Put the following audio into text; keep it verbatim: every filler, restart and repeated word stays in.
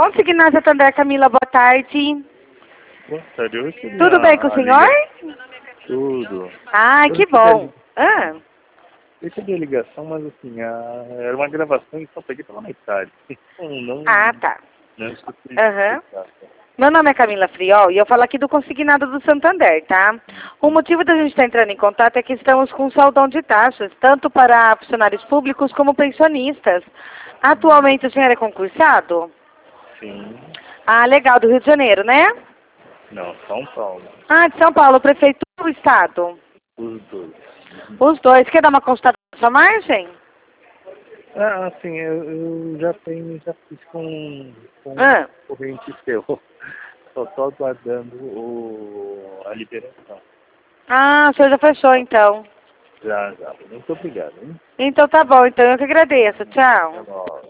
Consignado Santander, Camila, boa tarde. Boa tarde, eu recebi Tudo a- bem com o a senhor? liga- Tudo. Ah, Eu que recebi a bom. li- Ah, Eu recebi a ligação, mas assim, a... era uma gravação e só peguei pela metade. Não, não, ah tá. não escutei. Aham. Meu nome é Camila Friol e eu falo aqui do Consignado do Santander, tá? O motivo da gente estar entrando em contato é que estamos com um saldão de taxas, tanto para funcionários públicos como pensionistas. Atualmente o senhor é concursado? Sim. Ah, legal, do Rio de Janeiro, né? Não, São Paulo. Ah, de São Paulo, prefeitura ou estado? Os dois. Os dois. Quer dar uma consulta na sua margem? Ah, assim, eu, eu já tenho, já fiz com, com Ah. um corrente seu. Só tô aguardando o, a liberação. Ah, o senhor já fechou então. Já, já. Muito obrigado, hein? Então tá bom, então eu que agradeço. Tchau. Até logo.